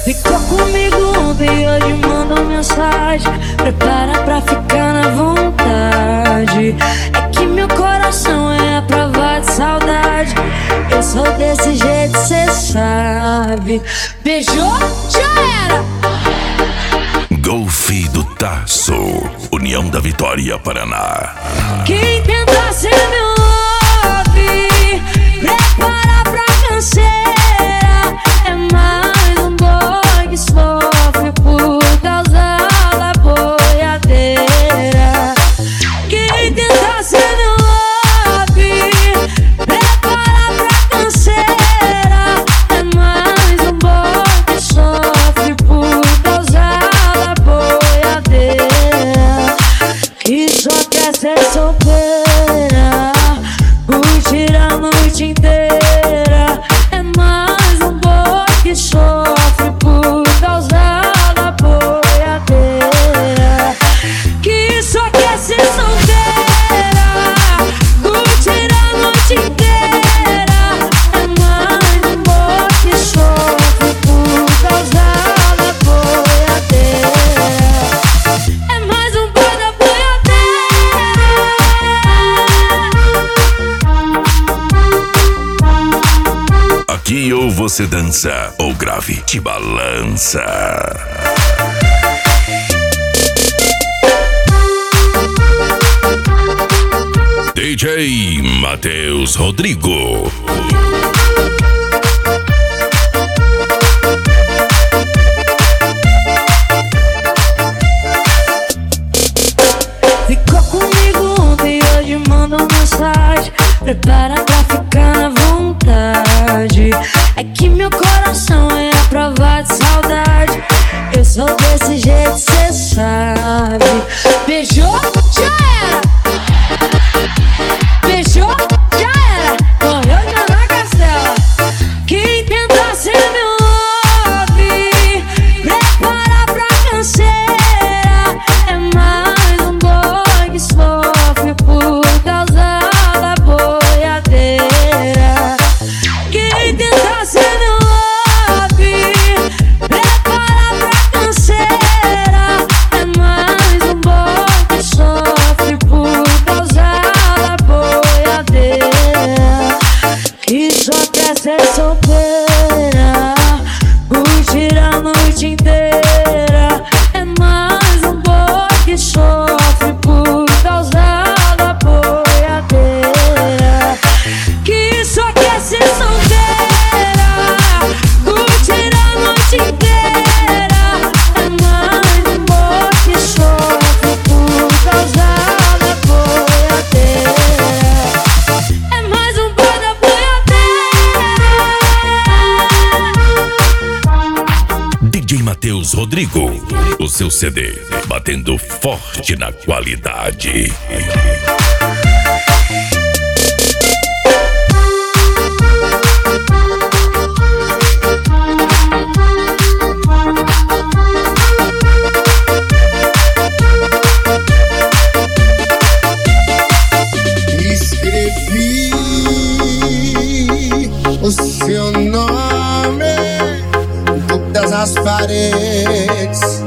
Ficou comigo ontem e hoje mandou mensagem. Prepara pra ficar na vontade. É que meu coração é a prova de saudade. Eu sou desse jeito, cê sabe. Beijou, já era. Golfe do Taço, União da Vitória, Paraná. Quem tenta ser meu love, prepara pra canseira. É mais um boy que sofre por causa da boiadeira. Quem tenta ser meu love, prepara pra canseira. É mais um boy que sofre por causa da boiadeira, que só quer ser solteira, curtir a noite inteira. É mais um boy que sofre por causa da boiadeira, que só quer ser solteira, curtir a noite inteira. É mais um boy que sofre por causa da boiadeira. É mais um boy da boiadeira. Aqui ou você dança ou grave te balança. DJ Matheus Rodrigo. Ficou comigo ontem e hoje mandou mensagem. Prepara pra ficar na vontade. É que meu coração é a prova de saudade. Eu sou desse jeito, cê sabe. Beijou, já era. Beijou, já era. Correu já na castela. Quem tenta ser meu love, prepara pra canseira. É mais um boy que sofre por causa da boiadeira. Quem tenta ser meu love, prepara pra canseira. É mais um boy que sofre por causa da boiadeira, que só quer ser solteira, curtir a noite inteira. É mais um boy que sofre por causa da boiadeira, que só quer ser solteira, curtir a noite inteira. É mais um boy que sofre por causa da boiadeira. É mais um boy da boiadeira. DJ Matheus Rodrigo, o seu CD batendo forte na qualidade. Escrevi o seu nome em todas as paredes